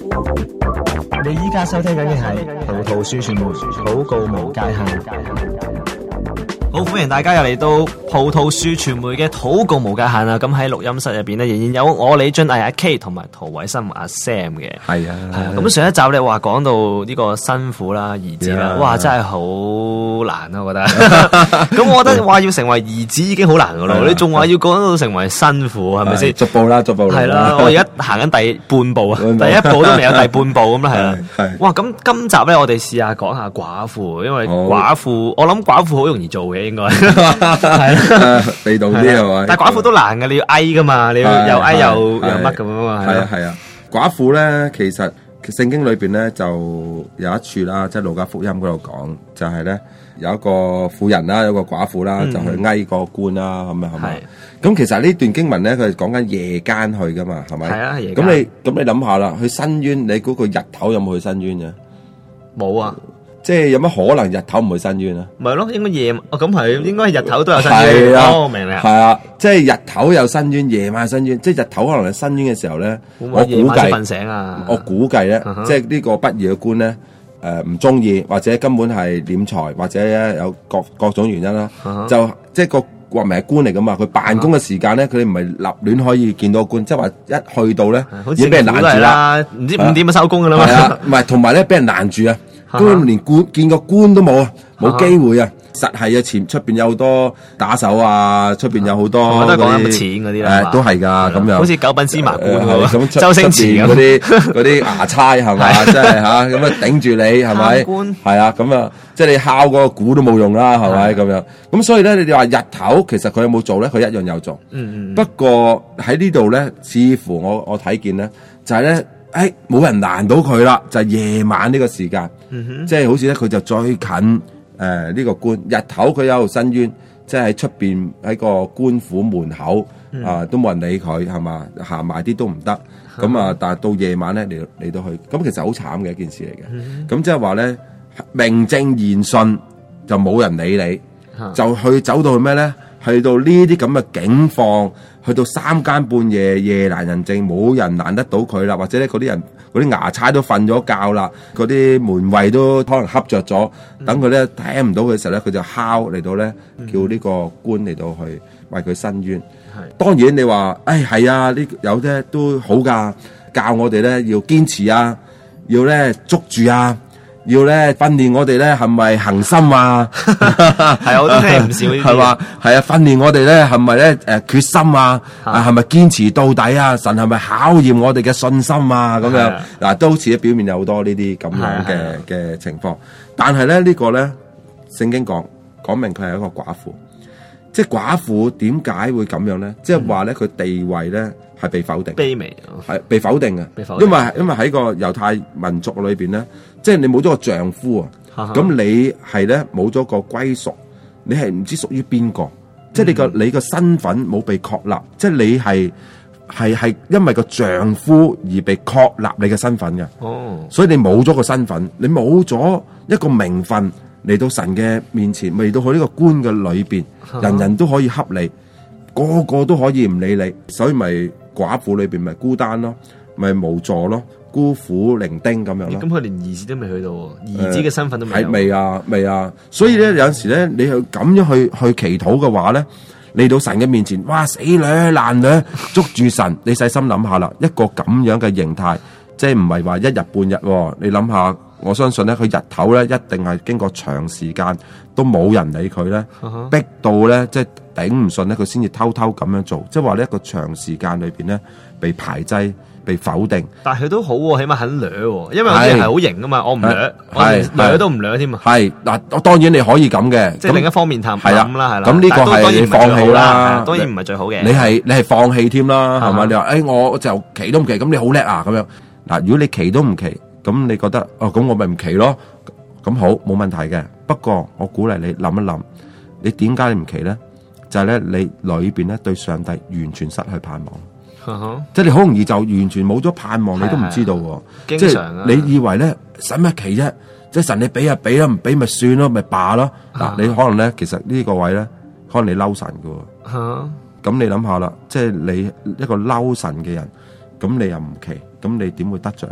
你依家收聽緊嘅係葡萄樹傳媒禱告無界限。好，歡迎大家又嚟到葡萄樹傳媒嘅禱告無界限啊！咁喺錄音室入邊咧，仍然有我李俊毅阿 K 同埋陶偉新阿 Sam 嘅。 係啊， 咁上一集你話講到呢個辛苦啦、兒子啦，哇，真係好難啊！我覺得。咁我覺得話要成為兒子已經好難噶咯，你仲話要講到成為辛苦，係咪先？ 逐步啦，逐步。 係啦，我而家行緊第半步啊，第一步都未有第半步咁啦，係啦。係。哇，咁今集咧，我哋試下講下寡婦，因為寡婦，我諗寡婦好容易做嘅。應該係啦， 地道啲係嘛？ 但係寡婦都難嘅，你要哀噶嘛，你要又哀又乜咁樣嘛。 係啊係啊，寡婦咧，其實聖經裏邊咧就有一處啦，即係路加福音嗰度講，就係咧有一個婦人啦，有個寡婦啦，就去哀個官啦，咁樣係咪？咁其實呢段經文咧，佢係講緊夜間去噶嘛，係咪？係啊，夜間。咁你諗下啦，去申冤，你估個日頭有冇去申冤嘅？冇啊。即係有乜可能日頭唔會申冤啊？咪咯，應該夜咁係，應該係日頭都有申冤。哦，明啦。係啊，即係日頭有申冤，夜晚申冤。即係日頭可能係申冤嘅時候咧，我估計瞓醒啊。我估計咧，即係呢個不義嘅官咧，唔中意，或者根本係斂財，或者有各種原因啦，就即係個話明係官嚟噶嘛。佢辦公嘅時間咧，佢哋唔係立亂可以見到官，即係話一去到咧，已經俾人攔住啦。唔知5點就收工噶啦嘛。係啊，唔係同埋咧，俾人攔住啊。咁連見個官都冇啊，冇機會啊！實係啊，出邊有好多打手啊，出邊有好多都係講緊錢嗰啲啦，都係噶咁樣。好似九品芝麻官咁，周星馳嗰啲衙差係咪？即係吓咁啊，頂住你係咪？官係啊，咁啊，即係你敲嗰個鼓都冇用啦，係咪咁樣？咁所以咧，你哋話日頭其實佢有冇做咧？佢一樣有做。不過喺呢度咧，似乎我睇見咧，就係咧。冇人攔到佢啦，就係夜晚呢個時間，即係好似咧佢就最近呢個官，日頭佢有申冤，即係喺出邊喺個官府門口都冇人理佢係嘛，行埋啲都唔得，咁啊，但係到夜晚咧嚟到去，咁其實好慘嘅一件事嚟嘅，咁即係話咧名正言順就冇人理你，就走到去咩咧？去到呢啲咁嘅境況，去到3更半夜，夜闌人靜，冇人攔得到佢啦，或者咧嗰啲衙差都瞓咗覺啦，嗰啲門衛都可能瞌着咗，等佢咧聽唔到嘅時候咧，佢就敲嚟到咧，叫呢個官嚟到去為佢申冤。當然你話，係啊，呢有啲都好噶，教我哋咧要堅持啊，要咧捉住啊。要咧訓練我哋咧係咪恒心啊？係我都聽唔少呢啲係嘛？係啊，訓練我哋咧係咪咧決心啊？係咪堅持到底啊？神係咪考驗我哋嘅信心啊？咁樣嗱，都好似表面有好多呢啲咁樣嘅情況。但係咧呢個咧聖經講明佢係一個寡婦，即係寡婦點解會咁樣咧？即係話咧佢地位咧係被否定，卑微係被否定嘅，因為喺個猶太民族裏邊咧。即係你冇咗個丈夫啊，咁你係咧冇咗個歸屬，你係唔知屬於邊個，即係你個身份冇被確立，即係你係因為個丈夫而被確立你嘅身份嘅，所以你冇咗個身份，你冇咗一個名分嚟到神嘅面前，嚟到去呢個官嘅裏邊，人人都可以恰你，個個都可以唔理你，所以咪寡婦裏邊咪孤單咯，咪無助咯。孤苦伶仃咁樣咯，咁佢連兒子都未去到，兒子嘅身份都未有，係未啊，所以咧有陣時咧，你去咁樣去祈禱嘅話咧，嚟到神嘅面前，哇死女爛女，捉住神，你細心諗下啦，一個咁樣嘅形態，即係唔係話一日半日，你諗下，我相信咧佢日頭咧一定係經過長時間都冇人理佢咧，逼到咧即係頂唔順咧，佢先至偷偷咁樣做，即係話呢一個長時間裏邊咧被排擠。被否定，但係佢都好喎，起碼肯掠喎，因為有啲人係好型噶嘛，我唔掠，我掠都唔掠添啊。係嗱，當然你可以咁嘅，即係另一方面諗啦，係啦。咁呢個係你放棄啦，當然唔係最好嘅。你係放棄添啦，係嘛？你話我就祈都唔祈，咁你好叻啊咁樣。嗱，如果你祈都唔祈，咁你覺得咁我咪唔祈咯？咁好冇問題嘅。不過我鼓勵你諗一諗，你點解你唔祈咧？就係咧，你裏邊咧對上帝完全失去盼望。即係你好容易就完全冇咗盼望，你都唔知道喎。即係你以為咧使乜祈啫？即係神你俾啊俾啦，唔俾咪算咯，咪罷咯。嗱，你可能咧，其實呢個位咧，可能你嬲神噶。咁你諗下啦，即係你一個嬲神嘅人，咁你又唔祈，咁你點會得着咧？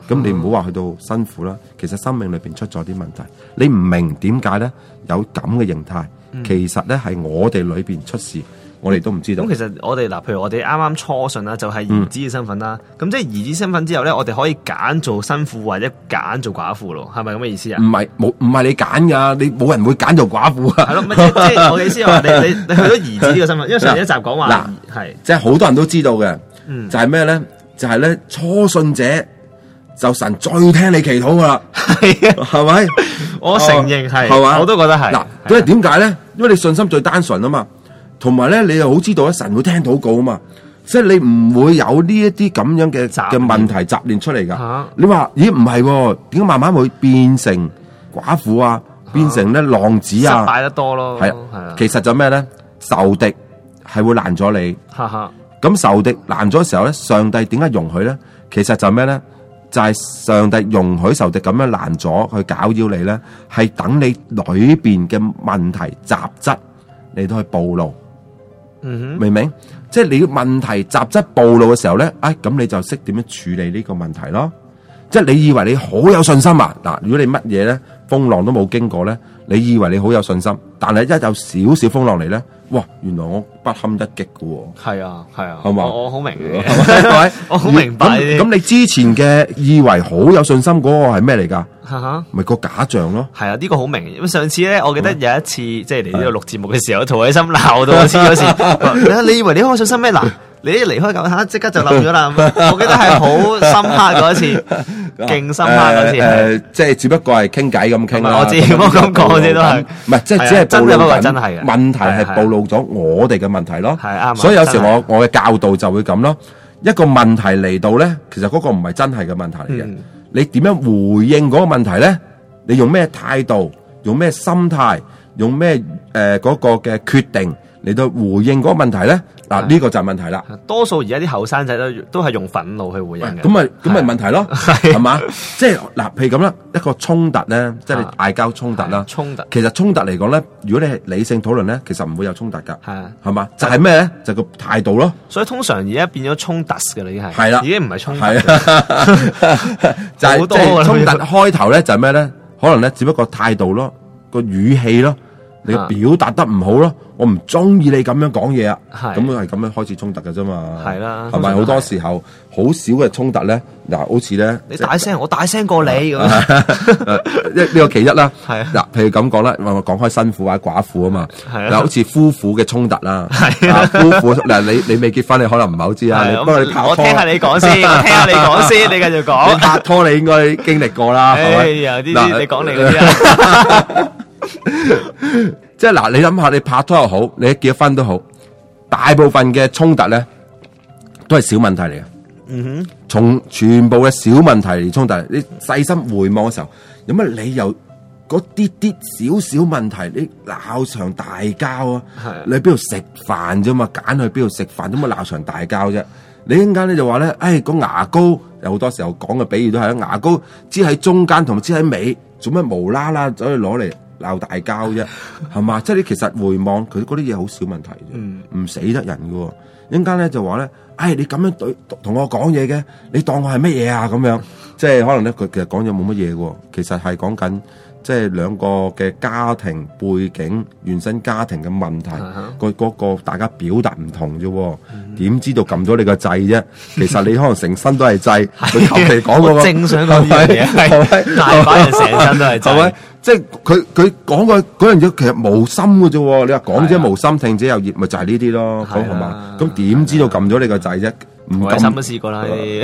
咁你唔好話去到辛苦啦，其實生命裏邊出咗啲問題，你唔明點解咧有咁嘅形態，其實咧係我哋裏邊出事。我哋都唔知道。 咁其實我哋嗱，譬如我哋啱啱初信啦，就係兒子嘅身份啦。咁即係兒子身份之後咧，我哋可以揀做新婦或者揀做寡婦咯，係咪咁嘅意思啊？ 唔係你揀噶，你冇人會揀做寡婦啊。 係咯，即係我嘅意思係話你去咗兒子呢個身份，因為上一集講話係， 即係好多人都知道嘅，就係咩咧？就係咧初信者就神最聽你祈禱噶啦，係咪？ 我承認係嘛，我都覺得係。 嗱，因為點解咧？因為你信心最單純啊嘛。同埋咧，你又好知道咧，神會聽禱告啊嘛，即係你唔會有呢一啲咁樣嘅問題雜念出嚟噶。你話咦唔係，點解慢慢會變成寡婦啊，變成咧浪子啊？ 失敗得多咯， 係啊，其實就咩咧？仇敵係會攔咗你。咁仇敵攔咗嘅時候咧，上帝點解容許咧？其實就咩咧？就係上帝容許仇敵咁樣攔咗去攪擾你咧，係等你裏邊嘅問題雜質你都去暴露。明唔明？即係你問題雜質暴露嘅時候咧，咁你就識點樣處理呢個問題咯。即係你以為你好有信心啊？嗱，如果你乜嘢咧風浪都冇經過咧，你以為你好有信心，但係一有少少風浪嚟咧，哇！原來我不堪一擊嘅喎。係啊，係嘛？我好明嘅，係咪？我好明白。咁你之前嘅以為好有信心嗰個係咩嚟㗎？咪個假象咯。係啊，呢個好明。咁上次咧，我記得有一次即係嚟呢度錄節目嘅時候，陶偉森鬧到我黐咗線。你以為你好有信心咩？嗱，你一離開教下，即刻就冧咗啦。我記得係好深刻嗰一次，勁深刻嗰次。即係只不過係傾偈咁傾啦。我知，我咁講啫都係。唔係，即係只係暴露緊真係嘅問題，係暴露咗我哋嘅問題咯。係啱。所以有時我嘅教導就會咁咯。一個問題嚟到咧，其實嗰個唔係真係嘅問題嚟嘅。你點樣回應嗰個問題咧？你用咩態度？用咩心態？用咩嗰個嘅決定嚟到回應嗰個問題咧？嗱，呢個就係問題啦。多數而家啲後生仔都係用憤怒去回應嘅。咁咪問題咯，係嘛？即係嗱，譬如咁啦，一個衝突咧，即係你嗌交衝突啦。衝突其實衝突嚟講咧，如果你係理性討論咧，其實唔會有衝突㗎。係嘛？就係咩咧？就個態度咯。所以通常而家變咗衝突㗎啦，已經係。係啦，已經唔係衝突。係啊，就係即係衝突開頭咧，就係咩咧？可能咧，只不過態度咯，個語氣咯。你表達得唔好咯，我唔中意你咁樣講嘢啊，咁係咁樣開始衝突㗎啫嘛，係啦，係咪好多時候好少嘅衝突咧？嗱，好似咧，你大聲，我大聲過你咁，呢個其一啦。係嗱，譬如咁講啦，我講開新婦或者寡婦啊嘛，嗱，好似夫婦嘅衝突啦，夫婦嗱，你未結婚，你可能唔係好知啊。不過你拍拖，我聽下你講先，我聽下你講先，你繼續講。你拍拖你應該經歷過啦，係咪？有啲你講你嗰啲啊。即係嗱，你諗下，你拍拖又好，你結咗婚都好，大部分嘅衝突咧都係小問題嚟嘅。從全部嘅小問題嚟衝突，你細心回望嘅時候，有乜理由嗰啲少少問題你鬧場大交啊？你去邊度食飯啫嘛？揀去邊度食飯，點解鬧場大交啫？你一陣間咧就話咧，個牙膏有好多時候講嘅比喻都係牙膏支喺中間同埋支喺尾，做咩無啦啦走去攞嚟鬧大交啫？係嘛？即係你其實回望佢嗰啲嘢好少問題啫，唔死得人㗎。一陣間咧就話咧，你咁樣同我講嘢嘅，你當我係乜嘢啊？咁樣即係可能咧，佢其實講嘢冇乜嘢喎，其實係講緊即係兩個嘅家庭背景、原生家庭嘅問題，嗰個大家表達唔同啫。點知道撳咗你個掣啫？其實你可能成身都係掣，佢求其講嗰個正想講嘢，係大把人成身都係掣。即係佢講嗰樣嘢其實無心嘅啫。你話講者無心，聽者有意，咪就係呢啲咯，係嘛？咁點知道撳咗你個掣啫？唔咁都試過啦，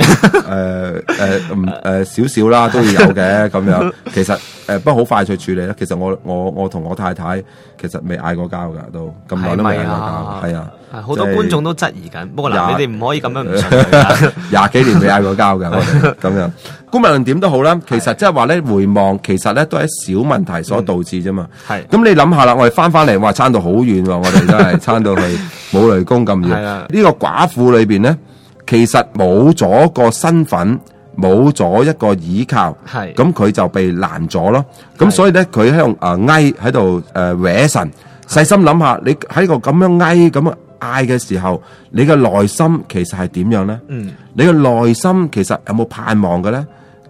少少啦，都要有嘅咁樣。其實不過好快脆處理啦。其實我同我太太其實未嗌過交㗎，都咁耐都未嗌過交，係啊。好多觀眾都質疑緊，不過嗱，你哋唔可以咁樣唔信佢。廿幾年未嗌過交㗎，我哋咁樣。無論點都好啦，其實即係話咧，回望其實咧都係小問題所導致啫嘛。係。咁你諗下啦，我哋翻嚟話撐到好遠喎，我哋都係撐到去冇雷公咁遠。係啊。呢個寡婦裏邊咧，其實冇咗個身份，冇咗一個倚靠，係咁佢就被攔咗咯。咁所以咧，佢喺度喺度搲神。細心諗下，你喺個咁樣咁嗌嘅時候，你嘅內心其實係點樣咧？你嘅內心其實有冇盼望嘅咧？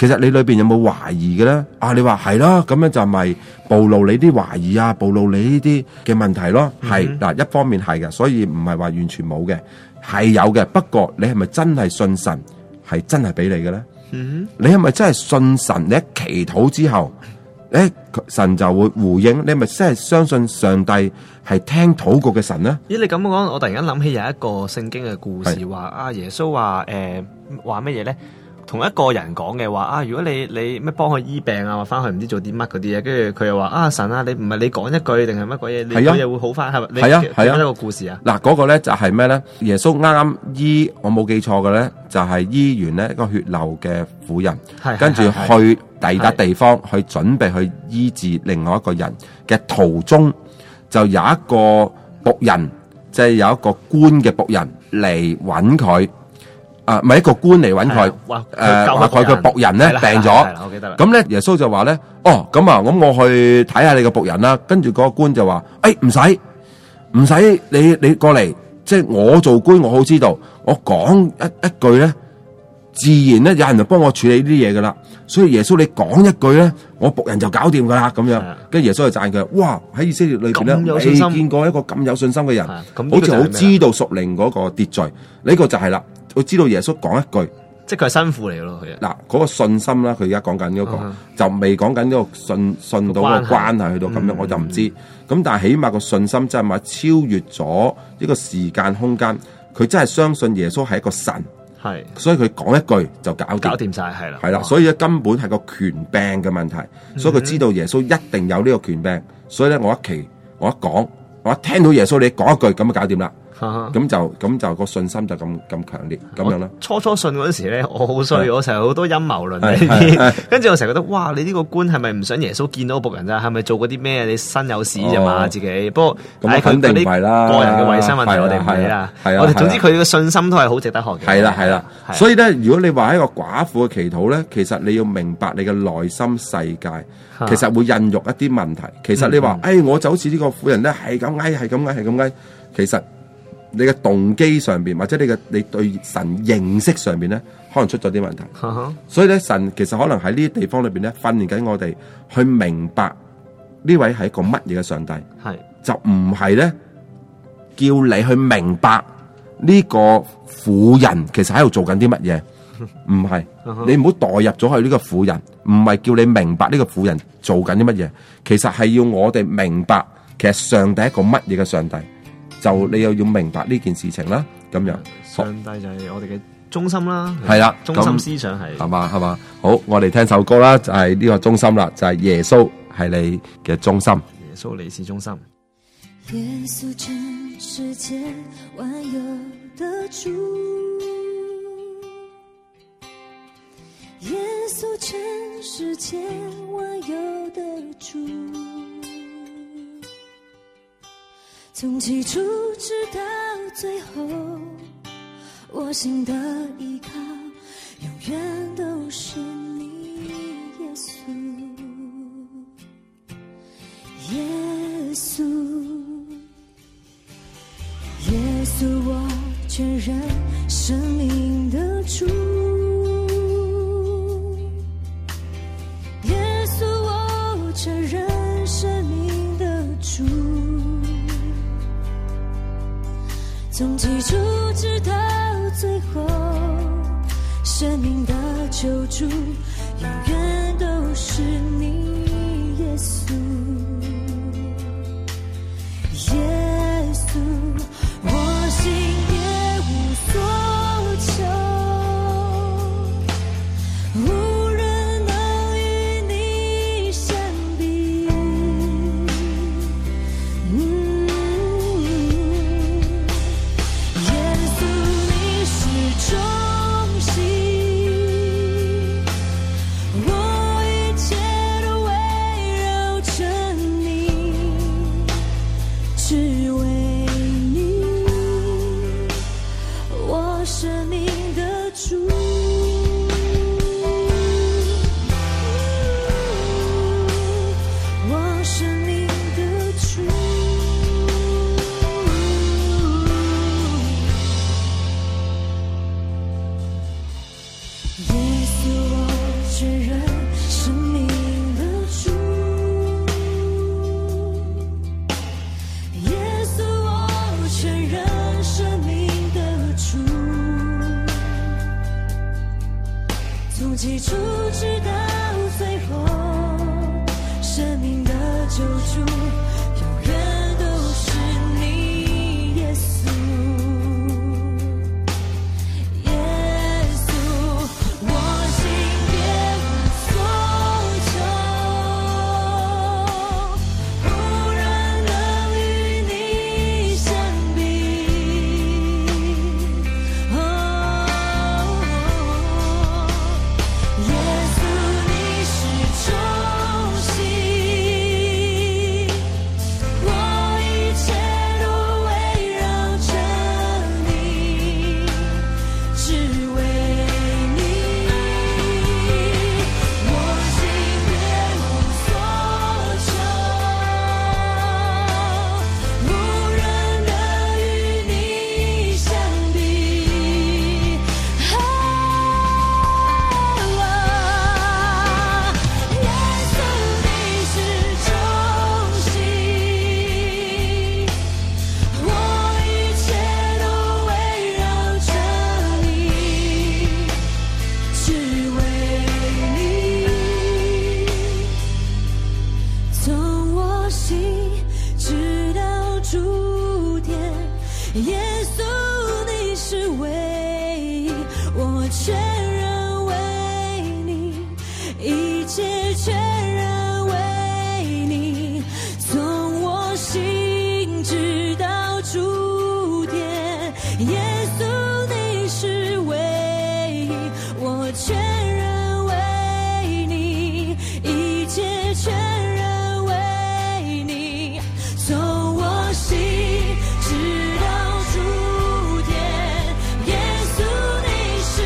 其實你裏邊有冇懷疑嘅咧？你話係啦，咁樣就咪暴露你啲懷疑啊，暴露你呢啲嘅問題咯。係嗱，一方面係嘅，所以唔係話完全冇嘅，係有嘅。不過你係咪真係信神係真係俾你嘅咧？你係咪真係信神？你一祈禱之後，神就會回應。你係咪真係相信上帝係聽禱告嘅神咧？ 咦，你咁講，我突然間諗起有一個聖經嘅故事，話耶穌話話乜嘢咧？同一個人講嘅話如果你咩幫佢醫病啊，或翻去唔知做啲乜嗰啲嘢，跟住佢又話神啊，你唔係你講一句定係乜鬼嘢，你嘢會好翻係咪？係啊，一個故事啊。嗱，嗰個咧就係咩咧？耶穌啱啱醫，我冇記錯嘅咧，就係醫完咧一個血流嘅婦人，跟住去第二笪地方去準備去醫治另外一個人嘅途中，就有一個僕人，即係有一個官嘅僕人嚟揾佢。咪一個官嚟揾佢，話佢個僕人咧病咗，我記得啦。咁咧耶穌就話咧，咁我去睇下你個僕人啦。跟住嗰個官就話，唔使，你過嚟，即係我做官，我好知道，我講一句咧，自然咧有人就幫我處理呢啲嘢噶啦。所以耶穌你講一句咧，我僕人就搞掂噶啦咁樣。跟住耶穌就讚佢，哇！喺以色列裏邊咧，未見過一個咁有信心嘅人，好似好知道屬靈嗰個秩序。呢個就係啦。佢知道耶穌講一句，即係佢係新婦嚟嘅咯。嗱，嗰個信心啦，佢而家講緊嗰個，就未講緊呢個信到個關係去到咁樣，我就唔知。咁但係起碼個信心真係咪超越咗呢個時間空間？佢真係相信耶穌係一個神，係，所以佢講一句就搞掂晒，係啦，係啦。所以咧根本係個權柄嘅問題，所以佢知道耶穌一定有呢個權柄。所以咧，我一講，我一聽到耶穌你講一句，咁就搞掂啦。咁就個信心就咁強烈咁樣啦。初信嗰陣時咧，我好衰，我成日好多陰謀論呢啲，跟住我成日覺得，哇！你呢個官係咪唔想耶穌見到僕人咋？係咪做過啲咩？你身有屎咋嘛自己？不過咁肯定唔係啦，個人嘅衛生問題我哋唔理啦。我哋總之佢嘅信心都係好值得學嘅。係啦。所以咧，如果你話一個寡婦嘅祈禱咧，其實你要明白你嘅內心世界，其實會孕育一啲問題。其實你話，我就好似呢個婦人咧，係咁嗌，其實你嘅動機上邊，或者你對神認識上邊咧，可能出咗啲問題。所以咧，神其實可能喺呢啲地方裏邊咧，訓練緊我哋去明白呢位係一個乜嘢嘅上帝。係就唔係咧，叫你去明白呢個婦人其實喺度做緊啲乜嘢。唔係，你唔好代入咗去呢個婦人，唔係叫你明白呢個婦人做緊啲乜嘢。其實係要我哋明白，其實上帝係一個乜嘢嘅上帝。就你又要明白呢件事情啦，咁樣上帝就係我哋嘅中心啦，係啦，中心思想係嘛。好，我哋聽首歌啦，就係呢個中心啦，就係耶穌係你嘅中心，耶穌你是中心。耶穌全世界萬有的主，耶穌全世界萬有的主。從起初直到最後，我心的依靠永遠都是你，耶穌，耶穌，耶穌，我全人生命的主，耶穌，我全人生命的主。從起初直到最後，生命的救主永遠都是你，耶穌，耶穌，我心別無所求，無人能與你相比。只為从起初直到最后，生命的救主永远都是你，耶稣，耶稣，我心别无所求，无人能与你相比。耶稣，你是中心，我一切都围绕着你，只为你，我心别无所求，无人能与你相比。耶稣，你是中心，我一切都围绕着你，只为你，从我心直到主点。耶稣，你是唯一，我全然为你，一切全然为你，从我心直到主点。耶稣，你是唯一，我全然为你，一切全然为你，从我心直到主点。耶稣，你是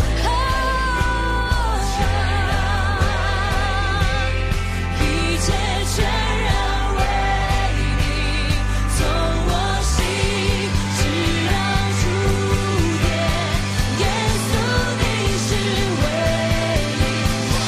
一切全然为你，从我心直到主点。耶稣，你是唯一，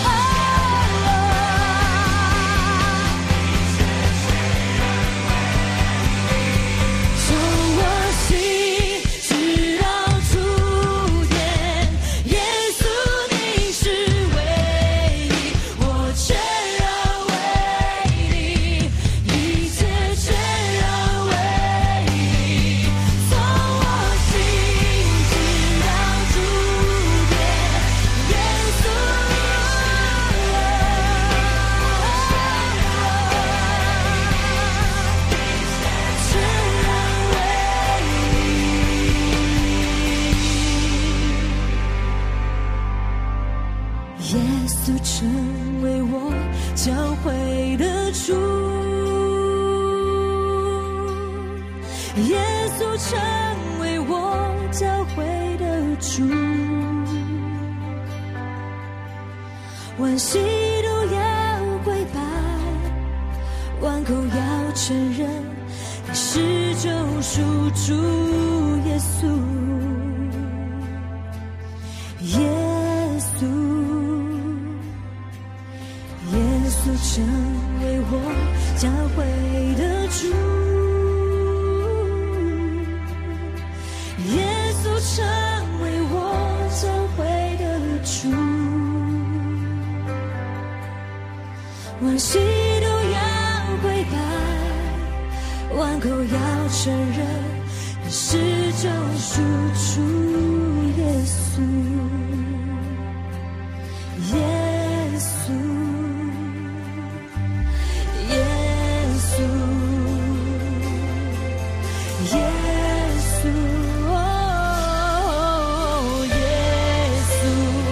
从我心直到主点。耶稣，你是唯一，我全然为你，一切全然为你，从我心直到主点。耶稣，全然为你。耶稣成为我教会的主，耶稣成为我教会的主，万膝都要跪拜，万口要承认你是救赎主耶稣，耶稣，耶稣成为我教会的主，耶稣成为我教会的主，万膝都要跪拜，万口要承认你是救赎主耶稣，耶稣，耶稣，耶稣，哦，耶稣，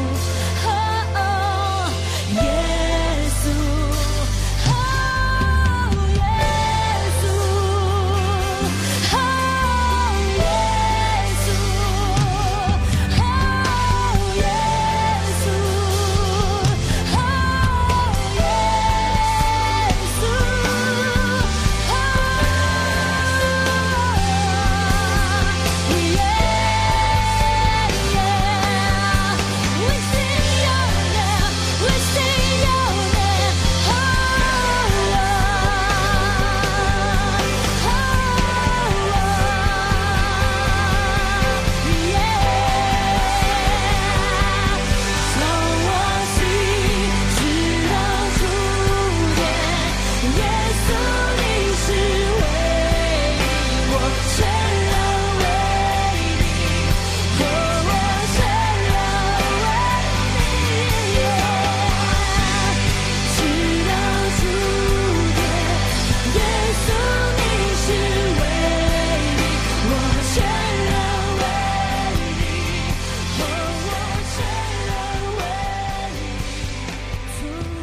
哦，耶稣，哦，耶稣，哦，耶稣。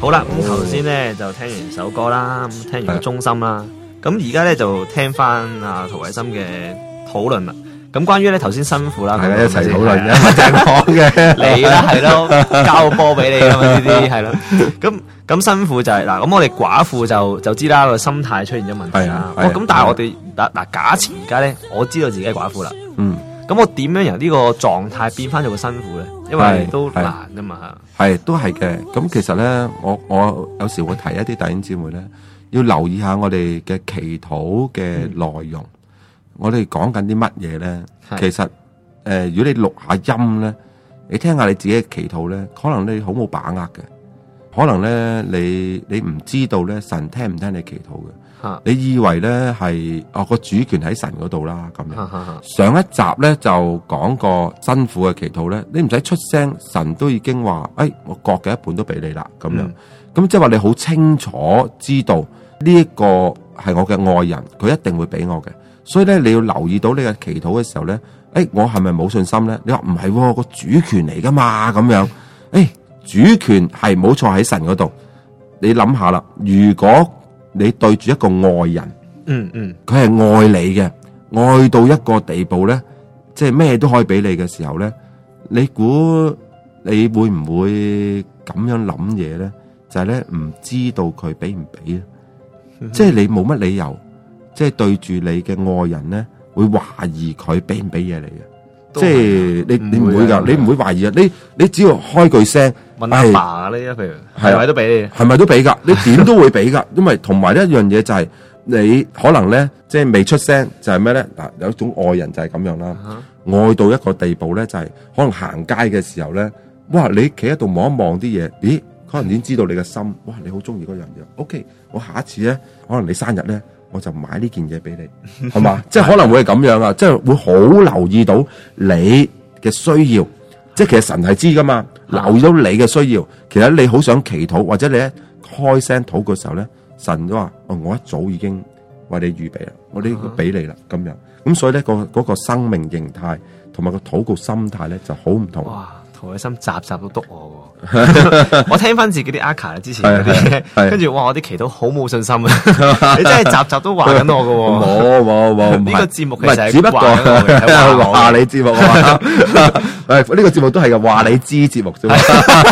好啦，咁頭先咧就聽完首歌啦，咁聽完個中心啦，咁而家咧就聽翻阿陶偉森嘅討論啦。咁關於咧頭先辛苦啦， 大家一齊討論嘅， 嘅， 就係講嘅。 你啦係咯，交個波俾你㗎嘛呢啲係咯。咁辛苦就係嗱，咁我哋寡婦就知啦，個心態出現咗問題啦。咁但係我哋嗱假設而家咧，我知道自己係寡婦啦。咁我點樣由呢個狀態變翻做個辛苦咧？因為都難㗎嘛。 係都係嘅。咁其實咧，我有時會提一啲弟兄姊妹咧，要留意下我哋嘅祈禱嘅內容。我哋講緊啲乜嘢咧？其實如果你錄下音咧，你聽下你自己嘅祈禱咧，可能你好冇把握嘅，可能咧你唔知道咧神聽唔聽你祈禱嘅，你以為咧係個主權喺神嗰度啦咁樣。上一集咧就講過辛苦嘅祈禱咧，你唔使出聲，神都已經話我各嘅一半都俾你啦咁樣。咁即係話你好清楚知道呢一個係我嘅愛人，佢一定會俾我嘅。所以咧，你要留意到你嘅祈禱嘅時候咧，我係咪冇信心咧？你話唔係，個主權嚟噶嘛，咁樣，主權係冇錯喺神嗰度。你諗下啦，如果你對住一個愛人，佢係愛你嘅，愛到一個地步咧，即係咩都可以俾你嘅時候咧，你估你會唔會咁樣諗嘢咧？就係咧，唔知道佢俾唔俾咧，即係你冇乜理由。即係對住你嘅愛人咧，會懷疑佢俾唔俾嘢你嘅，即係你唔會噶，你唔會懷疑啊！你只要開句聲問阿爸呢，譬如係咪都俾你？係咪都俾噶？你點都會俾噶，因為同埋一樣嘢就係你可能咧，即係未出聲就係咩咧？嗱，有一種愛人就係咁樣啦，愛到一個地步咧，就係可能行街嘅時候咧，哇！你企喺度望一望啲嘢，咦？可能已經知道你嘅心，哇！你好中意嗰樣嘢 ，OK， 我下一次咧，可能你生日咧。我就買呢件嘢俾你，係嘛？即係可能會係咁樣啊，即係會好留意到你嘅需要，即係其實神係知噶嘛，留意到你嘅需要，其實你好想祈禱或者你一開聲禱嘅時候咧，神都話：我一早已經為你預備啦，我呢個俾你啦，咁樣。咁所以咧，嗰個生命形態同埋個禱告心態咧就好唔同。 哇！陶偉森集都督我喎，我聽翻自己啲 Aka 之前嗰啲，跟住哇，我啲祈禱好冇信心啊！你真係集都話緊我㗎喎，冇，呢個節目其實係只不過話你節目啊，呢個節目都係嘅話你知節目啫嘛，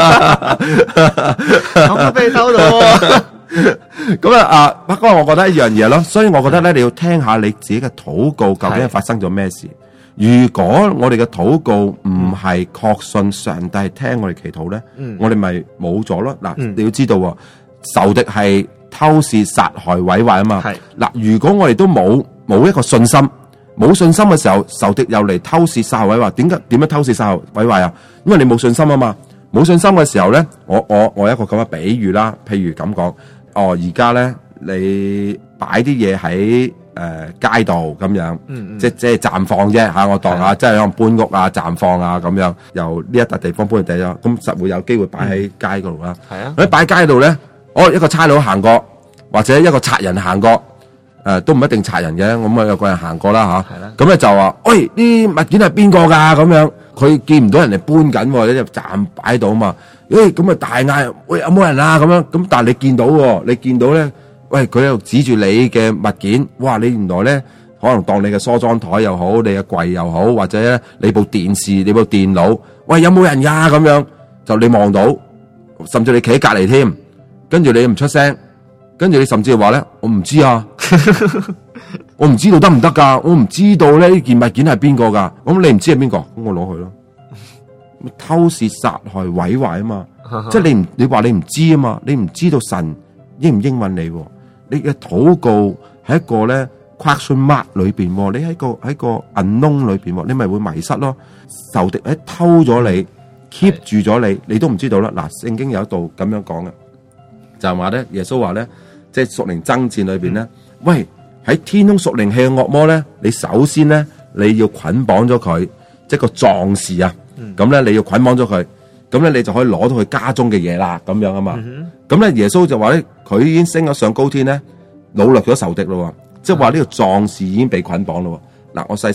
咁都俾你偷到。 咁啊，不過我覺得一樣嘢咯，所以我覺得咧，你要聽下你自己嘅禱告究竟係發生咗咩事。如果我哋嘅禱告唔係確信上帝係聽我哋祈禱咧，我哋咪冇咗咯。嗱，你要知道，仇敵係偷竊、殺害、毀壞啊嘛。嗱，如果我哋都冇一個信心，冇信心嘅時候，仇敵又嚟偷竊、殺害、毀壞，點樣偷竊、殺害、毀壞啊？因為你冇信心啊嘛。冇信心嘅時候咧，我一個咁嘅比喻啦，譬如咁講，而家咧你擺啲嘢喺街度咁樣，即係暫放啫吓，我當下即係可能搬屋啊、暫放啊咁樣，由呢一笪地方搬去第二咗，咁實會有機會擺喺街嗰度啦。係啊，你擺喺街度咧，一個差佬行過，或者一個賊人行過，都唔一定賊人嘅，咁有個人行過啦吓，咁咧就話：喂，啲物件係邊個㗎？咁樣，佢見唔到人哋搬緊，你就暫擺喺度啊嘛。咁啊大嗌：喂，有冇人啊？咁樣，咁但係你見到咧。喂，佢喺度指住你嘅物件，哇！你原來咧可能當你嘅梳妝台又好，你嘅櫃又好，或者咧你部電視、你部電腦，喂，有冇人呀？咁樣就你望到，甚至你企喺隔離添，跟住你唔出聲，跟住你甚至話咧，我唔知啊，我唔知道得唔得㗎？我唔知道咧呢件物件係邊個㗎？咁你唔知係邊個？咁我攞去咯。偷竊、殺害、毀壞啊嘛，即係你話你唔知啊嘛，你唔知道神應唔應允你。你嘅禱告喺一個咧 question mark 裏邊，你喺個 unknown 裏邊，你咪會迷失咯。仇敵喺偷咗你 ，keep 住咗你，你都唔知道啦。嗱，聖經有一度咁樣講嘅，就係話咧，耶穌話咧，即係屬靈爭戰裏邊咧，喂，喺天空屬靈氣嘅惡魔咧，你首先咧你要捆綁咗佢，即係個壯士啊，咁咧你要捆綁咗佢。咁咧，你就可以攞到佢家中嘅嘢啦，咁樣啊嘛。咁咧，耶穌就話咧，佢已經升咗上高天咧，擄掠咗仇敵咯。即係話呢個壯士已經被捆綁咯。嗱，我細心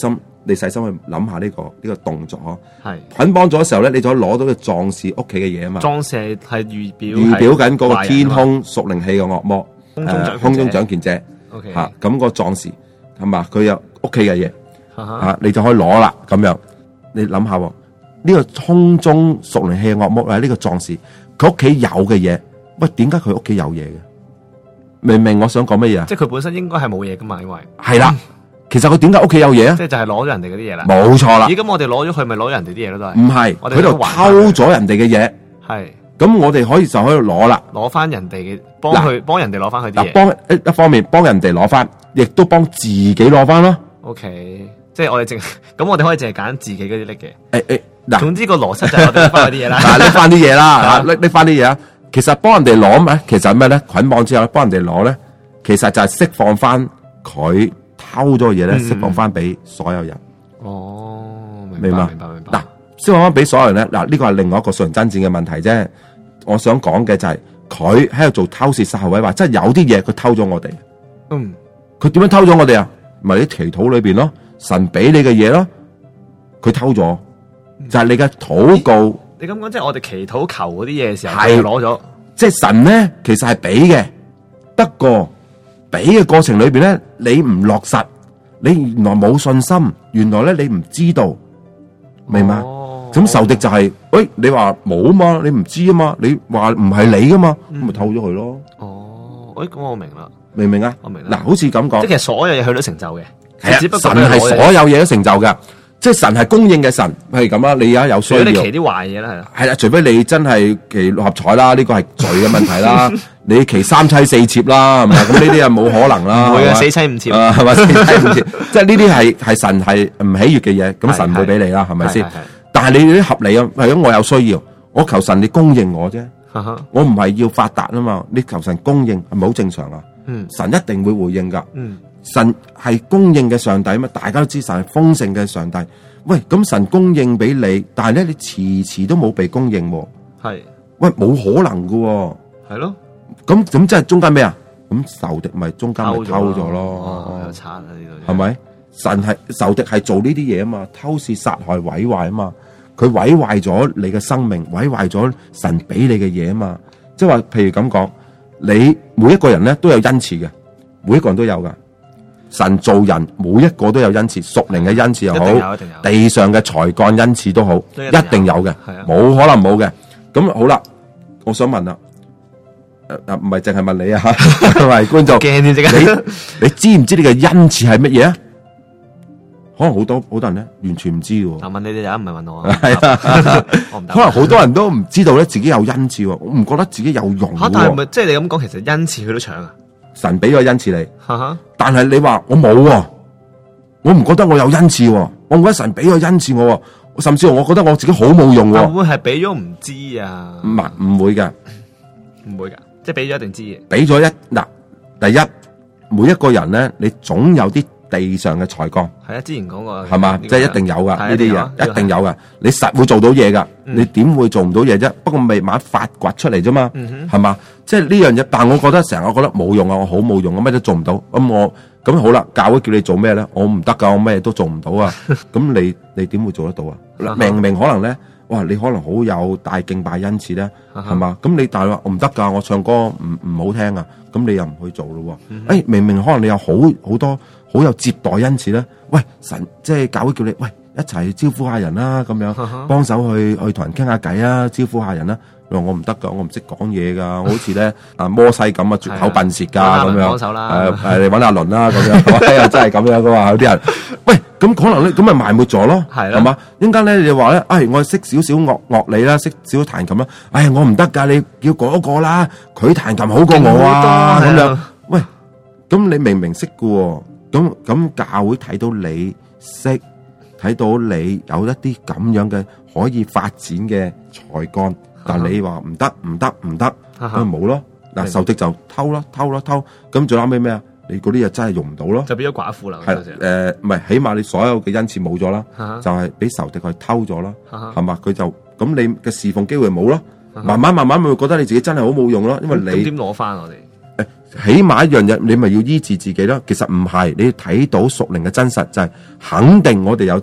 你細心去諗下呢個動作， 係捆綁咗嘅時候咧，你就可以攞到個壯士屋企嘅嘢啊嘛。 壯士係預表緊嗰個天空屬靈氣嘅惡魔，空中掌權者。 OK， 咁個壯士係嘛？佢有屋企嘅嘢，你就可以攞啦。咁樣你諗下，呢個空中屬靈氣嘅惡魔呢個壯士，佢屋企有嘅嘢，喂，點解佢屋企有嘢嘅？明唔明我想講乜嘢啊？ 即係佢本身應該係冇嘢噶嘛，因為係啦。其實佢點解屋企有嘢啊？ 即係就係攞咗人哋嗰啲嘢啦。 冇錯啦。 咦，咁我哋攞咗佢，咪攞咗人哋啲嘢咯？都係。唔係， 佢度偷咗人哋嘅嘢。係。咁我哋就可以攞啦。攞翻人哋嘅，幫人哋攞翻佢啲嘢。幫一方面幫人哋攞翻，亦都幫自己攞翻咯。OK，即係我哋咁我哋可以淨係揀自己嗰啲拎嘅。嗱，總之個邏輯就係我哋拎翻嗰啲嘢啦。嗱，拎翻啲嘢啦，拎翻啲嘢啊。其實幫人哋攞咩？其實係咩咧？捆綁之後幫人哋攞咧，其實就係釋放翻佢偷咗嘅嘢咧，釋放翻俾所有人。哦，明白。嗱，釋放翻俾所有人咧，嗱，呢個係另外一個屬靈爭戰嘅問題啫。我想講嘅就係佢喺度做偷竊殺害毀壞，即係有啲嘢佢偷咗我哋。佢點樣偷咗我哋啊？咪喺祈禱裏邊咯，神俾你嘅嘢咯，佢偷咗，就係你嘅禱告。你咁講，即係我哋祈禱求嗰啲嘢嘅時候，係攞咗。即係神咧，其實係俾嘅，不過俾嘅過程裏邊咧，你唔落實，你原來冇信心，原來咧你唔知道，明嘛？咁仇敵就係，喂，你話冇啊嘛，你唔知啊嘛，你話唔係你噶嘛，咁咪偷咗佢咯。哦，咁我明啦，明唔明啊？我明啦。嗱，好似咁講，即係其實所有嘢佢都成就嘅，只不過神係所有嘢都成就噶。即係神係供應嘅神，係咁啦。你而家有需要，除非你祈啲壞嘢啦，係啦。係啦，除非你真係祈六合彩啦，呢個係罪嘅問題啦。你祈三妻四妾啦，係咪？咁呢啲係冇可能啦。唔會嘅，四妻五妾係咪？四妻五妾，即係呢啲係神係唔喜悅嘅嘢，咁神會俾你啦，係咪先？但係你啲合理啊，係咁我有需要，我求神你供應我啫。我唔係要發達啊嘛，你求神供應係咪好正常啊？神一定會回應噶。神係供應嘅上帝嘛，大家都知神係豐盛嘅上帝。喂，咁神供應俾你，但係咧你遲都冇被供應，係喂冇可能噶，係咯。咁即係中間咩啊？咁仇敵咪中間咪偷咗咯，有賊啊呢度，係咪？神係仇敵係做呢啲嘢啊嘛，偷竊、殺害、毀壞啊嘛，佢毀壞咗你嘅生命，毀壞咗神俾你嘅嘢啊嘛。即係話，譬如咁講，你每一個人咧都有恩賜嘅，每一個人都有噶。神做人每一個都有恩賜，屬靈嘅恩賜又好，地上嘅才幹恩賜都好，一定有嘅，冇可能冇嘅。咁好啦，我想問啦，唔係淨係問你啊，係觀眾，你知唔知你嘅恩賜係乜嘢啊？可能好多人咧完全唔知嘅。問你哋啊，唔係問我啊。係啊，可能好多人都唔知道咧自己有恩賜，我唔覺得自己有用。但係咪即係你咁講，其實恩賜佢都搶啊？神俾個恩賜你，但係你話我冇喎，我唔覺得我有恩賜喎，我唔覺得神俾個恩賜我，甚至乎我覺得我自己好冇用喎。會唔會係俾咗唔知啊？唔會噶，唔會噶，即係俾咗一定知嘅。俾咗第一，每一個人咧，你總有啲地上嘅才幹。係啊，之前講過係嘛，即係一定有噶呢啲嘢，一定有噶，你實會做到嘢噶，你點會做唔到嘢啫？不過未慢慢發掘出嚟啫嘛，係嘛？即係呢樣嘢，但係我覺得成日我覺得冇用啊，我好冇用啊，乜都做唔到。咁好啦，教會叫你做咩咧？我唔得噶，我咩都做唔到啊。咁你點會做得到啊？明明可能咧，哇，你可能好有大敬拜恩賜咧，係嘛？咁你但係話我唔得噶，我唱歌唔好聽啊，咁你又唔去做咯？明明可能你有好多好有接待恩賜咧，喂，神即係教會叫你喂一齊招呼下人啦，咁樣幫手去同人傾下偈啊，招呼下人啦。我唔得噶，我唔識講嘢噶，我好似咧摩西咁啊，絕口笨舌噶咁樣。幫手啦，你揾阿倫啦咁樣，又真係咁樣噶嘛？有啲人，喂，咁可能咧，咁咪埋沒咗咯，係嘛？陣間咧，你話咧，我識少少樂理啦，識少少彈琴啦，我唔得噶，你叫嗰個啦，佢彈琴好過我啊，咁樣。喂，咁你明明識噶，咁教會睇到你識，睇到你有一啲咁樣嘅可以發展嘅才幹。但你話唔得，咁咪冇咯。嗱，仇敵就偷，咁最後尾咩啊？你嗰啲又真係用唔到咯，就變咗寡婦啦。係唔係？起碼你所有嘅恩賜冇咗啦，就係俾仇敵去偷咗啦，係嘛？佢就咁你嘅侍奉機會冇咯。慢慢會覺得你自己真係好冇用咯，因為你點攞翻我哋？ 起碼一樣嘢，你咪要醫治自己咯。其實唔係，你要睇到屬靈嘅真實就係、肯定我哋有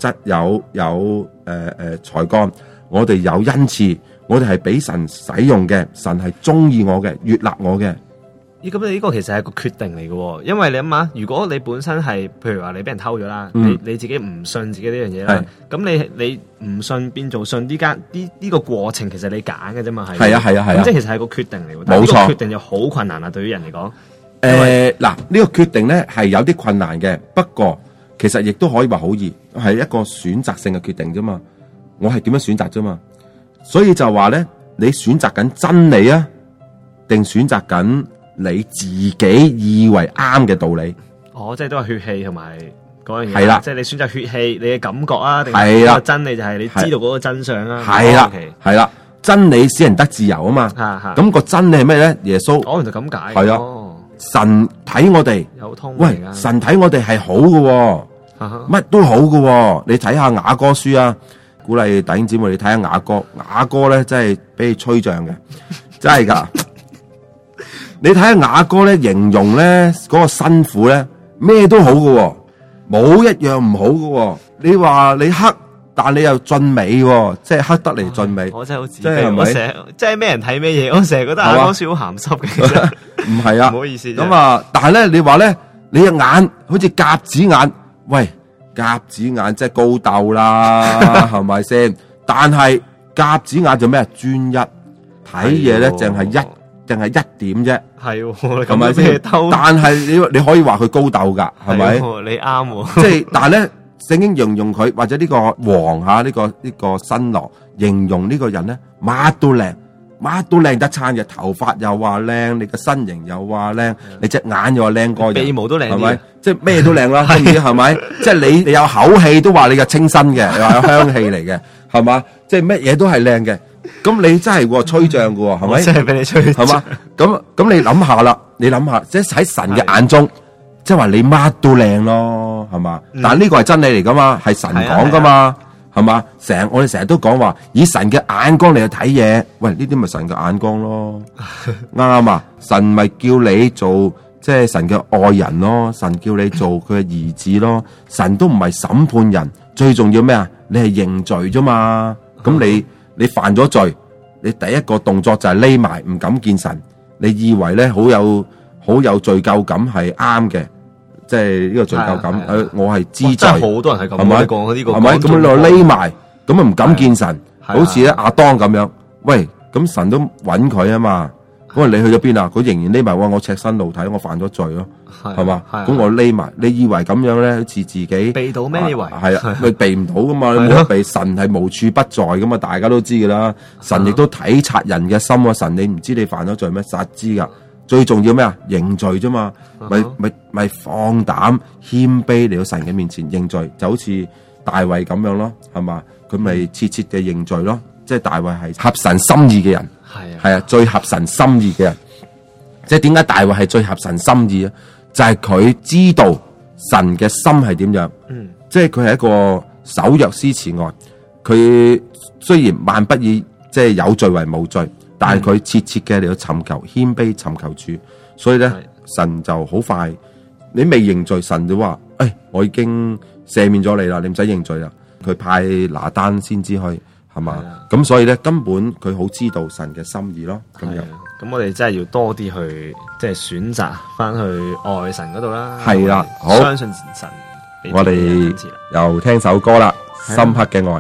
才幹，我哋有恩賜，我哋係俾神使用嘅，神係中意我嘅，悅納我嘅。 咁你呢個其實係個決定嚟嘅，因為你諗下，如果你本身係，譬如話你俾人偷咗啦，你自己唔信自己呢樣嘢啦，咁你唔信變做信呢個過程，其實你揀嘅啫嘛，係啊，咁即係其實係個決定嚟嘅，但係呢個決定就好困難啊，對於人嚟講。 嗱，呢個決定咧係有啲困難嘅，不過其實亦都可以話好易，係一個選擇性嘅決定啫嘛。我係點樣選擇啫嘛，所以就話咧，你選擇緊真理啊，定選擇緊你自己以為啱嘅道理？ 即係都係血氣同埋嗰樣嘢。 係啦， 即係你選擇血氣，你嘅感覺啊，定係真理就係你知道嗰個真相啊？ 係啦，真理使人得自由啊嘛。咁個真理係咩咧？耶穌原來就咁解。 係啊，神睇我哋有通。 喂，神睇我哋係好嘅，乜都好嘅。你睇下雅歌書啊，鼓勵弟兄姊妹你睇下雅歌。雅歌咧真係俾你吹脹嘅，真係噶。你睇下雅歌咧，形容咧嗰個辛苦咧，咩都好嘅，冇一樣唔好嘅。你話你黑，但你又俊美，即係黑得嚟俊美。 我真係好自卑，我成日即係咩人睇咩嘢，我成日覺得雅歌書好鹹濕嘅。其實唔係啊， 唔好意思。 咁啊，但係咧，你話咧，你嘅眼好似鴿子眼，喂，鴿子眼即係高竇啦，係咪先？但係鴿子眼做咩啊？專一睇嘢咧，淨係一點啫，係咪先？但係你可以話佢高竇噶，係咪？ 你啱， 即係但係咧，聖經形容佢或者呢個王吓，呢個新郎形容呢個人咧，乜都靚得餐嘅，頭髮又話靚，你個身形又話靚，你隻眼又話靚過人， 鼻毛都靚， 係咪？即係咩都靚啦，知唔知係咪？即係你有口氣都話你嘅清新嘅，又話有香氣嚟嘅，係嘛？即係乜嘢都係靚嘅。咁你真係吹脹嘅，係咪？ 真係俾你吹， 係嘛？咁你諗下啦，你諗下，即係喺神嘅眼中，即係話你乜都靚咯，係嘛？但係呢個係真理嚟噶嘛，係神講噶嘛，係嘛？我哋成日都講話以神嘅眼光嚟去睇嘢，喂，呢啲咪神嘅眼光咯，啱啊！神咪叫你做即係神嘅愛人咯，神叫你做佢嘅兒子咯，神都唔係審判人，最重要咩啊？你係認罪啫嘛，咁你犯咗罪，你第一個動作就係匿埋唔敢見神，你以為咧好有罪疚感係啱嘅，即係呢個罪疚感，我係知罪， 真係好多人係咁， 係咪？ 講呢個， 係咪？咁你匿埋，咁啊唔敢見神，好似咧亞當咁樣，喂，咁神都揾佢啊嘛，咁你去咗邊啊？佢仍然匿埋，我赤身露體，我犯咗罪咯，係嘛？咁我匿埋，你以為咁樣咧，好似自己避到咩？以為係啊，佢避唔到噶嘛，你冇得避，神係無處不在噶嘛，大家都知噶啦。神亦都體察人嘅心啊，神你唔知你犯咗罪咩？實知噶。最重要咩啊？認罪啫嘛，咪放膽謙卑嚟到神嘅面前認罪，就好似大衛咁樣咯，係嘛？佢咪切切嘅認罪咯，即係大衛係合神心意嘅人，係啊，最合神心意嘅人。即係點解大衛係最合神心意啊？就係佢知道神嘅心係點樣，即係佢係一個守約施慈愛。佢雖然萬不以即係有罪為無罪。但係佢切切嘅嚟到尋求謙卑，尋求主，所以咧神就好快，你未認罪，神就話：我已經赦免咗你啦，你唔使認罪啦。佢派拿單先知去，係嘛？咁所以咧根本佢好知道神嘅心意咯。咁樣， 咁我哋真係要多啲去即係選擇翻去愛神嗰度啦。 係啦，好， 相信神。 我哋又聽首歌啦，《深刻嘅愛》。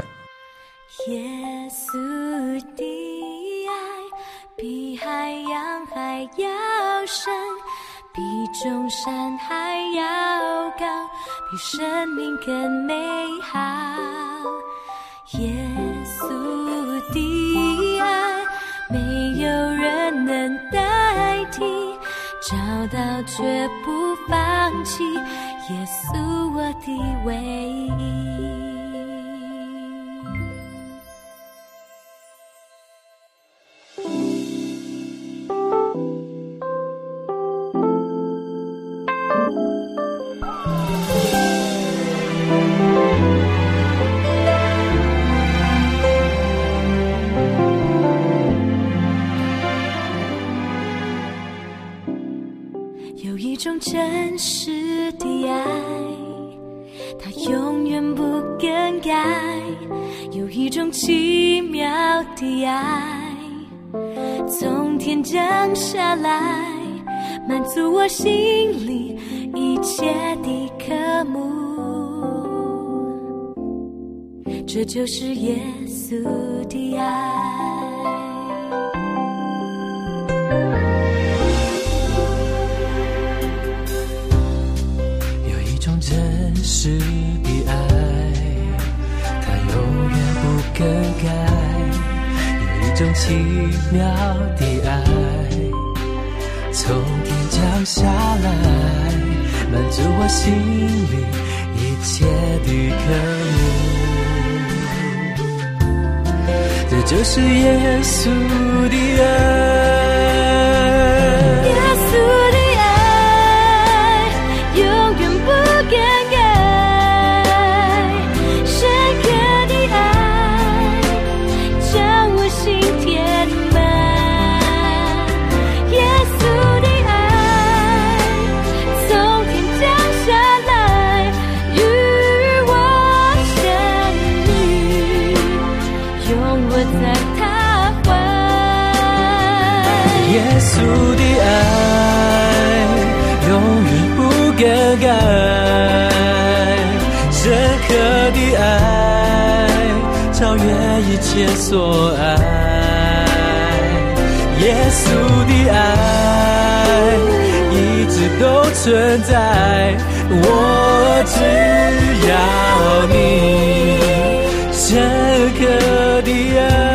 比海洋还要深，比众山还要高，比生命更美好。耶稣的爱没有人能代替，找到却不放弃，耶稣我的唯一。 种真实的爱，它永远不更改，有一种奇妙的爱，从天降下来，满足我心里一切的渴慕。这就是耶稣的爱。 有一种真实的爱，它永远不更改，有一种奇妙的爱，从天降下来，满足我心里一切的渴慕。这就是耶稣的爱。 耶稣的爱永远不更改，深刻的爱将我心填满。耶稣的爱从天降下来，与我相遇，永握在他怀。 耶稣的爱永远不更改，深刻的爱超越一切所爱。耶稣的爱一直都存在，我只要你深刻的爱。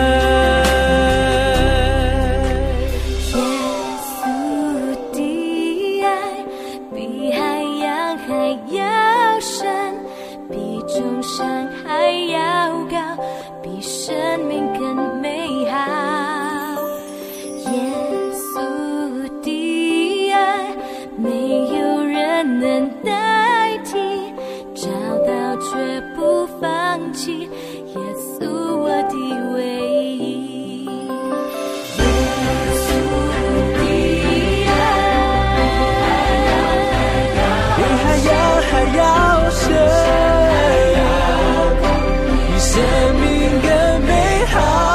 耶稣我的唯一，耶稣的爱比还要深，比生命更美好。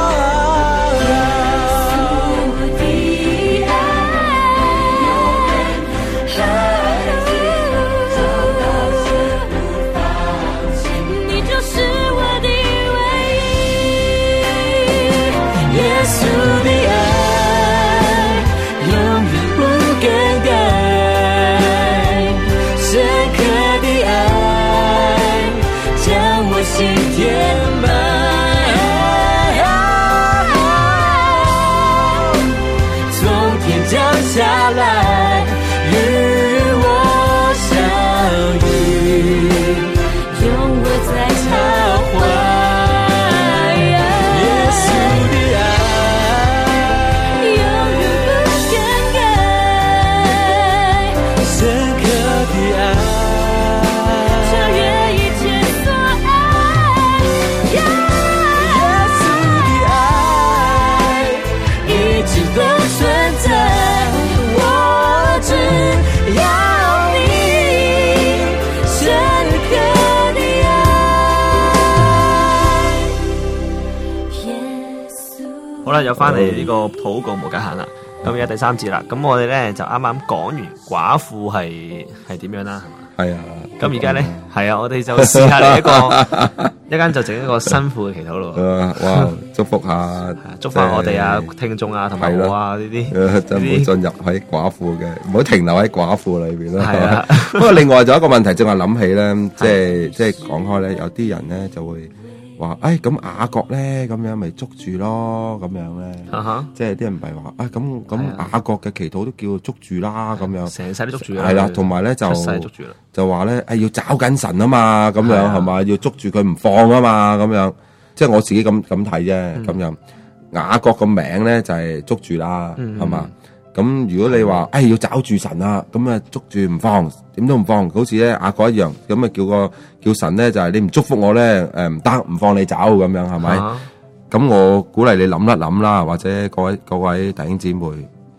下来与我相遇， 永握在他怀。 耶稣的爱永远不更改， 深刻的爱超越一切所爱。耶稣的爱一直都存在， 好啦，又翻嚟呢個禱告無界限啦。咁而家第三節啦，咁我哋咧就啱啱講完寡婦係點樣啦，係嘛？ 係啊。 咁而家咧係啊，我哋就試下嚟一間就整一個新婦嘅祈禱咯。 哇！祝福下， 祝福我哋啊聽眾啊同埋我啊呢啲， 真唔好進入喺寡婦嘅，唔好停留喺寡婦裏邊啦。 係啊。 不過另外仲有一個問題，正話諗起咧，即係講開咧，有啲人咧就會話，咁雅各咧咁樣咪捉住咯，咁樣咧，即係啲人唔係話，咁雅各嘅祈禱都叫捉住啦，咁樣成世都捉住啦。 係啦，同埋咧就話咧，要找緊神啊嘛，咁樣係嘛，要捉住佢唔放啊嘛，咁樣，即係我自己咁睇啫，咁樣雅各個名咧就係捉住啦，係嘛。咁如果你話，要找住神啊，咁啊捉住唔放，點都唔放，好似咧雅各一樣，咁啊叫神咧就係你唔祝福我咧，唔得，唔放你走咁樣，係咪？咁我鼓勵你諗一諗啦，或者各位弟兄姊妹，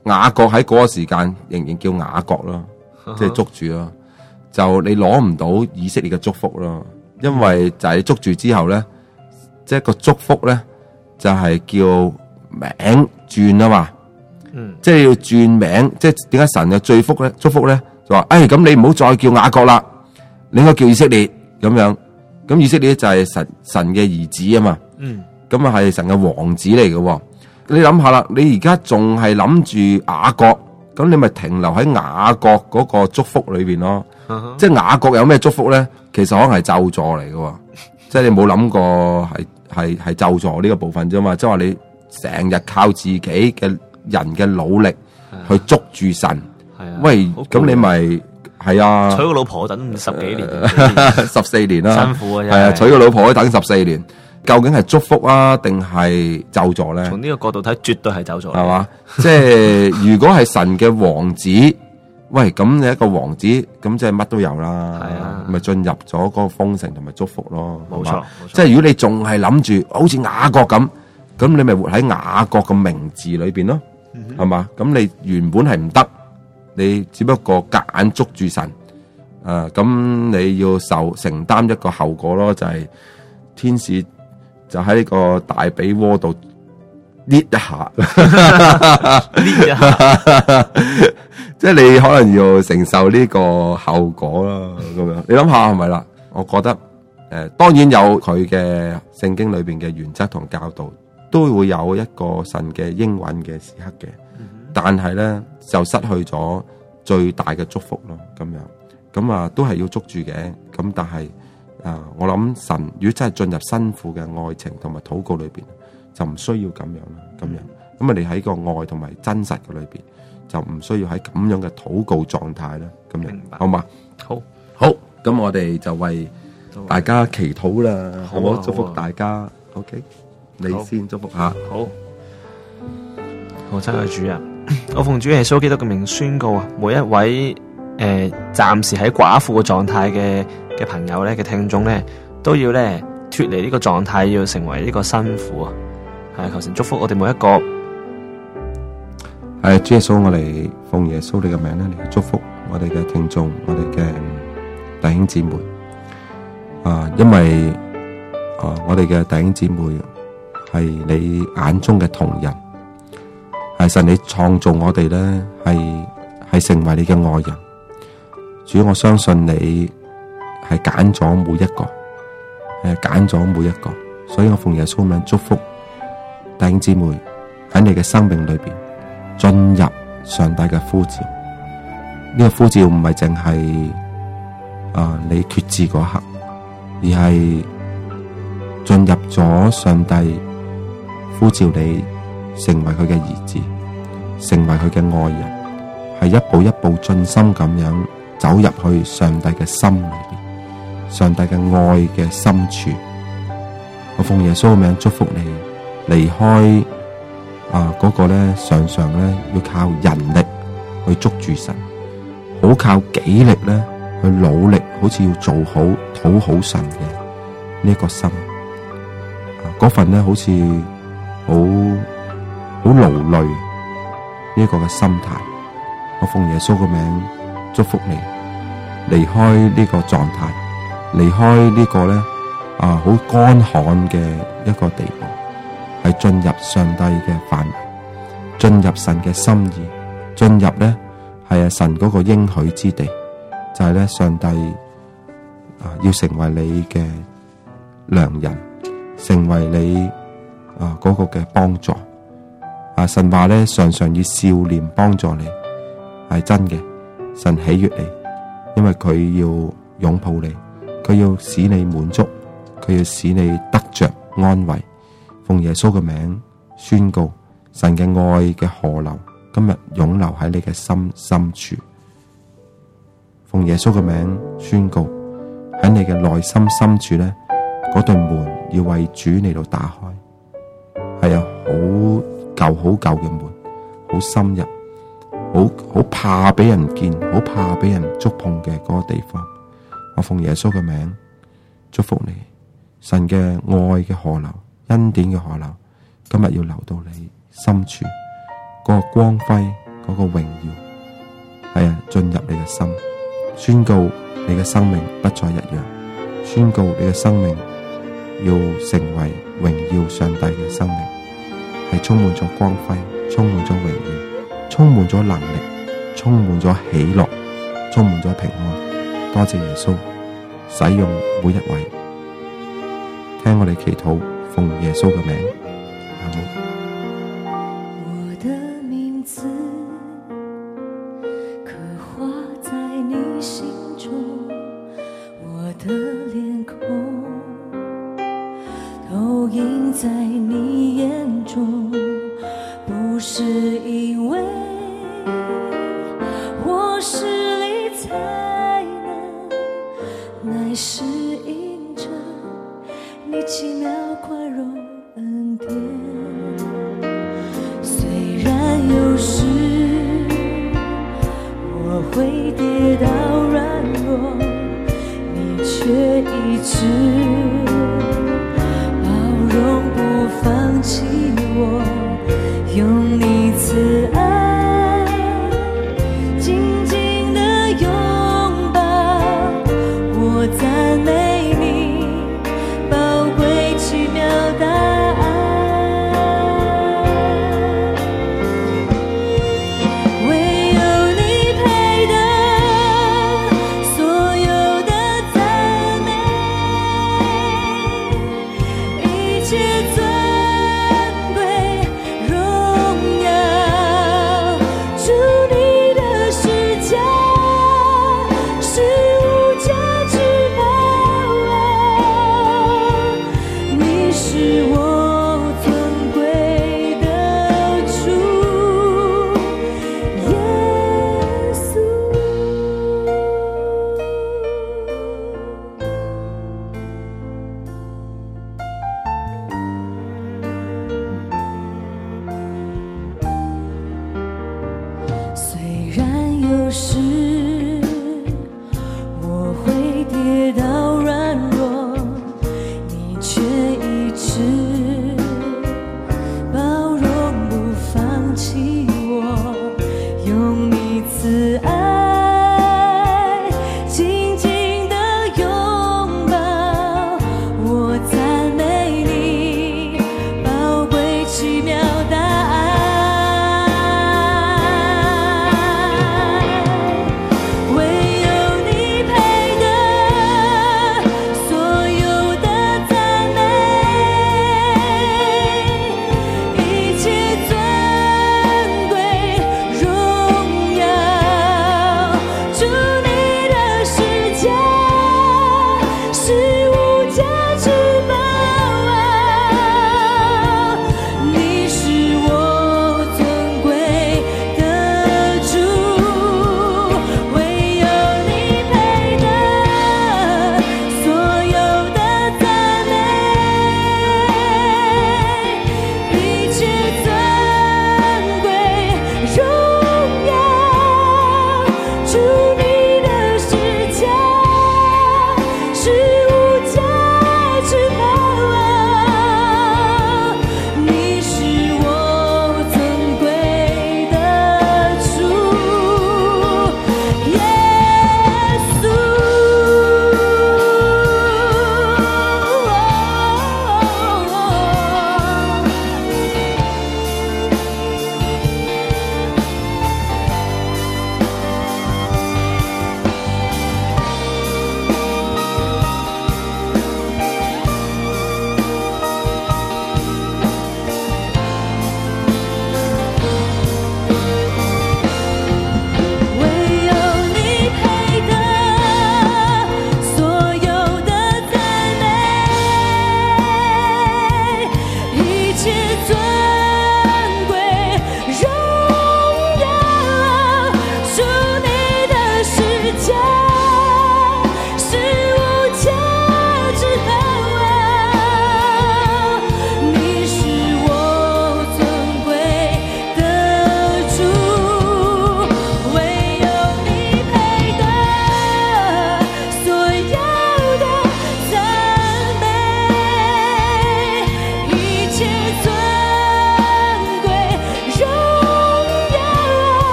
雅各喺嗰個時間仍然叫雅各咯，即係捉住咯，就你攞唔到以色列嘅祝福咯，因為就係捉住之後咧，即係個祝福咧就係叫名轉啊嘛，即係要轉名，即係點解神嘅最福咧祝福咧就話，咁你唔好再叫雅各啦，你應該叫以色列咁樣，咁以色列就係神嘅兒子啊嘛，咁啊係神嘅王子嚟嘅。你諗下啦，你而家仲係諗住雅各，咁你咪停留喺雅各嗰個祝福裏邊咯。即係雅各有咩祝福咧？其實可能係咒詛嚟嘅，即係你冇諗過係咒詛呢個部分啫嘛。即係話你成日靠自己嘅人嘅努力去捉住神，喂，咁你咪係啊？ 娶個老婆等10幾年 ，14年啦， 辛苦啊！ 係啊，娶個老婆可以等14年。究竟係祝福啊，定係咒詛咧？ 從呢個角度睇，絕對係咒詛， 係嘛？即係如果係神嘅王子，喂，咁你一個王子，咁即係乜都有啦，係啊，咪進入咗嗰個豐盛同埋祝福咯。 冇錯， 即係如果你仲係諗住好似雅各咁你咪活喺雅各嘅名字裏邊咯，係嘛？咁你原本係唔得，你只不過夾硬捉住神，咁你要承擔一個後果咯，就係天使就喺呢個大髀窩度捏一下， 捏一下， 即係你可能要承受呢個後果啦。咁樣你諗下係咪啦？我覺得當然有佢嘅聖經裏邊嘅原則同教導，都會有一個神嘅應允嘅時刻嘅。但係咧就失去咗最大嘅祝福咯。咁啊都係要捉住嘅。咁但係。我諗神如果真係進入辛苦嘅愛情同埋禱告裏邊，就唔需要咁樣啦。咁你喺個愛同埋真實嘅裏邊，就唔需要喺咁樣嘅禱告狀態啦。咁樣好嘛？好，咁我哋就為大家祈禱啦，好唔好？祝福大家。OK， 你先祝福下。 好，親愛主啊，我奉主耶穌基督嘅名宣告啊，每一位暫時喺寡婦嘅狀態嘅朋友咧嘅聽眾咧，都要咧脫離呢個狀態，要成為呢個新婦啊！係求神祝福我哋每一個。 係主耶穌，我哋奉耶穌你嘅名咧嚟祝福我哋嘅聽眾，我哋嘅弟兄姊妹。因為我哋嘅弟兄姊妹係你眼中嘅同人，係神你創造我哋咧，係成為你嘅愛人。主，我相信你係揀咗每一個，所以我奉耶穌名祝福弟兄姊妹喺你嘅生命裏邊進入上帝嘅呼召。呢個呼召唔係淨係你決志嗰刻，而係進入咗上帝呼召你成為佢嘅兒子，成為佢嘅愛人，係一步一步盡心咁樣走入去上帝嘅心裏邊，上帝嘅愛嘅深處。我奉耶穌嘅名祝福你，離開嗰個咧常常咧要靠人力去捉住神，好靠己力咧去努力，好似要做好討好神嘅呢個心，嗰份咧好似好勞累呢個嘅心態。我奉耶穌嘅名祝福你，離開呢個狀態，離開呢個咧好乾旱嘅一個地步，係進入上帝嘅範圍，進入神嘅心意，進入咧係神嗰個應許之地，就係咧上帝要成為你嘅良人，成為你嗰個嘅幫助。神話咧常常以笑臉幫助你，係真嘅。神喜悅你，因為佢要擁抱你，佢要使你滿足，佢要使你得着安慰。奉耶穌嘅名宣告，神嘅愛嘅河流今日湧流喺你嘅心深處。奉耶穌嘅名宣告，喺你嘅內心深處咧，嗰對門要為主嚟到打開，係有好舊嘅門，好深入，好怕俾人見，好怕俾人觸碰嘅嗰個地方。我奉耶穌嘅名祝福你，神嘅愛嘅河流，恩典嘅河流，今日要流到你深處，嗰個光輝， 嗰個榮耀，係啊，進入你嘅心，宣告你嘅生命不再一樣，宣告你嘅生命要成為榮耀上帝嘅生命，係充滿咗光輝，充滿咗榮耀，充滿咗能力，充滿咗喜樂，充滿咗平安。多謝耶穌使用每一位，聽我哋祈禱，奉耶穌嘅名，阿門。 我的名字刻畫在你心中，我的臉孔投影在你眼中，不是因為我實力才能，乃是因着你奇妙寬容恩典。雖然有時我會跌倒軟弱，你卻一直包容不放棄我，用你慈愛緊緊地擁抱我，讚美你寶貴奇妙大愛。唯有你配得所有的讚美，一切尊貴榮耀，主你的十架是無價之寶，你是我尊貴的主耶穌。雖然有時我會跌倒軟弱，你卻一直包容不放棄我，用你慈愛緊緊地擁抱我，讚美你寶貴奇妙大愛。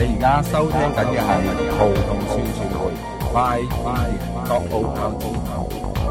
你而家收聽緊嘅係葡萄樹傳媒，快國澳。